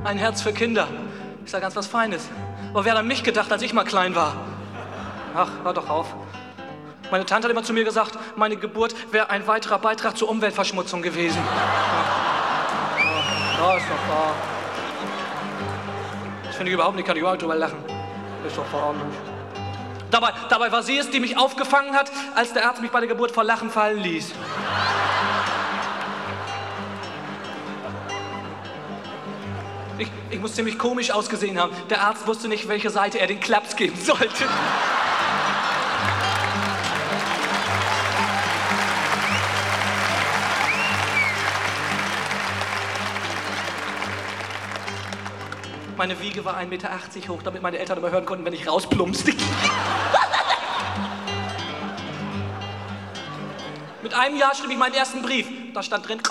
Ein Herz für Kinder. Ist ja ganz was Feines. Aber wer hat an mich gedacht, als ich mal klein war? Ach, hör doch auf. Meine Tante hat immer zu mir gesagt, meine Geburt wäre ein weiterer Beitrag zur Umweltverschmutzung gewesen. Ja, ist doch wahr. Das finde ich überhaupt nicht, kann ich überhaupt drüber lachen. Ist doch verarmlich. Dabei war sie es, die mich aufgefangen hat, als der Arzt mich bei der Geburt vor Lachen fallen ließ. Ich muss ziemlich komisch ausgesehen haben. Der Arzt wusste nicht, welche Seite er den Klaps geben sollte. Meine Wiege war 1,80 Meter hoch, damit meine Eltern immer hören konnten, wenn ich rausplumpste. Mit einem Jahr schrieb ich meinen ersten Brief. Da stand drin...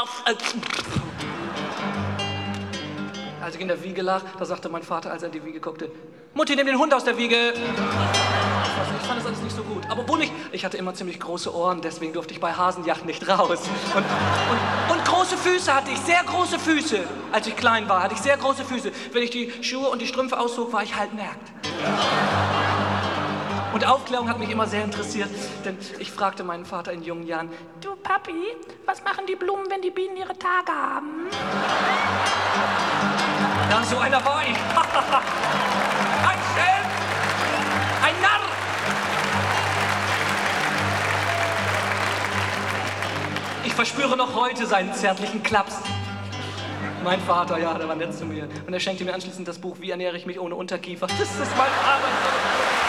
Als ich in der Wiege lag, da sagte mein Vater, als er in die Wiege guckte, Mutti, nimm den Hund aus der Wiege. Ich fand das alles nicht so gut. Aber obwohl ich hatte immer ziemlich große Ohren, deswegen durfte ich bei Hasenjagd nicht raus. Und große Füße hatte ich, sehr große Füße. Als ich klein war, hatte ich sehr große Füße. Wenn ich die Schuhe und die Strümpfe auszog, war ich halb nackt. Und Aufklärung hat mich immer sehr interessiert, denn ich fragte meinen Vater in jungen Jahren, du Papi, was machen die Blumen, wenn die Bienen ihre Tage haben? Ja, so einer war ich. Ein Schelm! Ein Narr! Ich verspüre noch heute seinen zärtlichen Klaps. Mein Vater, ja, der war nett zu mir. Und er schenkte mir anschließend das Buch Wie ernähre ich mich ohne Unterkiefer. Das ist mein Arbeitgeber.